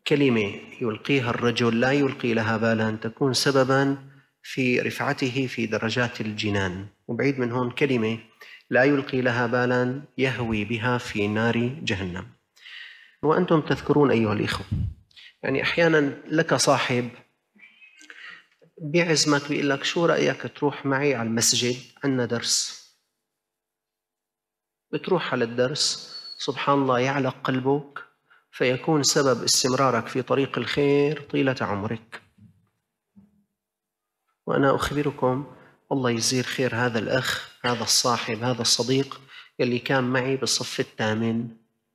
كلمة يلقيها الرجل لا يلقي لها بالا تكون سببا في رفعته في درجات الجنان، وبعيد من هون كلمة لا يلقي لها بالا يهوي بها في نار جهنم. وأنتم تذكرون أيها الإخوة، يعني أحيانا لك صاحب بيعزمك بيقول لك شو رأيك تروح معي على المسجد عندنا درس. بتروح على الدرس، سبحان الله يعلق قلبك فيكون سبب استمرارك في طريق الخير طيلة عمرك. وأنا أخبركم الله يجزيه خير هذا الأخ، هذا الصاحب، هذا الصديق يلي كان معي بالصف الثامن،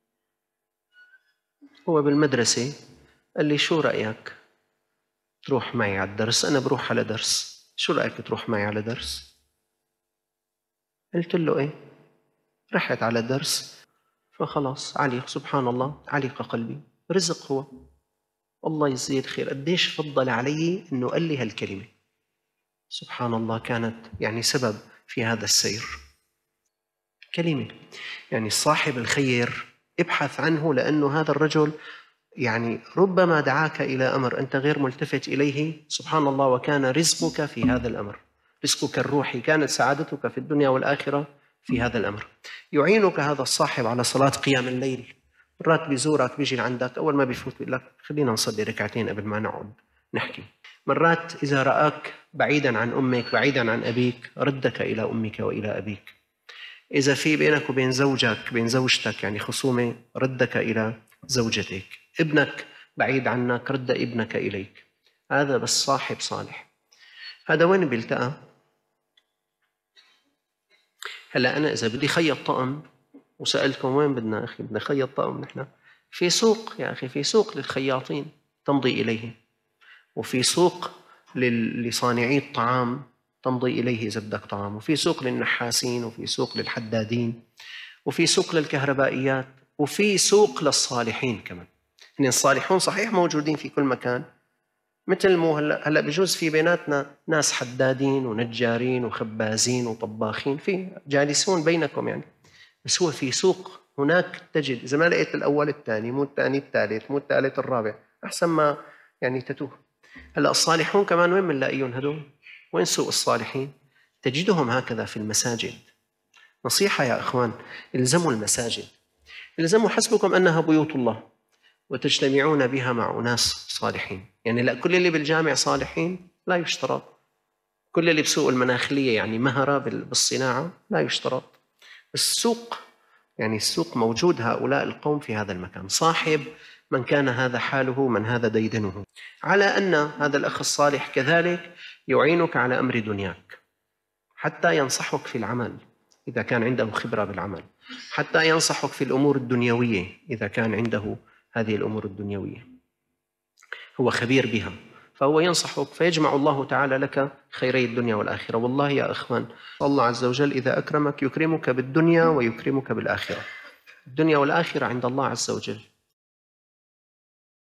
هو بالمدرسة قال لي شو رأيك تروح معي على الدرس؟ أنا بروح على درس، شو رأيك تروح معي على درس؟ قلت له إيه. رحت على درس فخلاص علق، سبحان الله علق قلبي. رزق هو، الله يجزيه خير. قديش فضل علي إنه قال لي هالكلمة، سبحان الله، كانت يعني سبب في هذا السير. كلمة يعني صاحب الخير ابحث عنه، لأنه هذا الرجل يعني ربما دعاك إلى أمر أنت غير ملتفت إليه، سبحان الله، وكان رزقك في هذا الأمر، رزقك الروحي، كانت سعادتك في الدنيا والآخرة في هذا الأمر. يعينك هذا الصاحب على صلاة قيام الليل، مرات بيزورك بيجي لعندك، أول ما بيفوت بيقول لك خلينا نصلي ركعتين قبل ما نقعد نحكي. مرات إذا رآك بعيدا عن أمك بعيدا عن أبيك ردك إلى أمك وإلى أبيك. إذا في بينك وبين زوجك بين زوجتك يعني خصومة ردك إلى زوجتك. ابنك بعيد عنك رد ابنك إليك. هذا بس صاحب صالح. هذا وين بيلتقى؟ هلا أنا إذا بدي خيط طقم وسألتكم وين بدنا أخي بدنا خيط طقم، نحن في سوق يا أخي، في سوق للخياطين تمضي إليه، وفي سوق لصانعي الطعام تمضي إليه إذا بدك طعام، وفي سوق للنحاسين، وفي سوق للحدادين، وفي سوق للكهربائيات، وفي سوق للصالحين كمان. يعني الصالحون صحيح موجودين في كل مكان، مثل مو هلا بجوز في بيناتنا ناس حدادين ونجارين وخبازين وطباخين، في جالسون بينكم يعني، بس هو في سوق هناك تجد، إذا ما لقيت الأول الثاني، مو الثاني الثالث، مو الثالث الرابع، أحسن ما يعني تتوه. هلا الصالحون كمان وين بنلاقيهم هدول؟ وين سوق الصالحين؟ تجدهم هكذا في المساجد. نصيحة يا أخوان، الزموا المساجد، الزموا، حسبكم أنها بيوت الله وتجتمعون بها مع أناس صالحين. يعني لا كل اللي بالجامع صالحين لا يشترط، كل اللي بسوق المناخلية يعني مهرة بالصناعة لا يشترط، السوق يعني السوق موجود هؤلاء القوم في هذا المكان. صاحب من كان هذا حاله من هذا ديدنه، على أن هذا الأخ الصالح كذلك يعينك على أمر دنياك، حتى ينصحك في العمل إذا كان عنده خبرة بالعمل، حتى ينصحك في الأمور الدنيوية إذا كان عنده هذه الأمور الدنيوية، هو خبير بها، فهو ينصحك، فيجمع الله تعالى لك خيري الدنيا والآخرة. والله يا أخوان الله عز وجل إذا أكرمك يكرمك بالدنيا ويكرمك بالآخرة. الدنيا والآخرة عند الله عز وجل.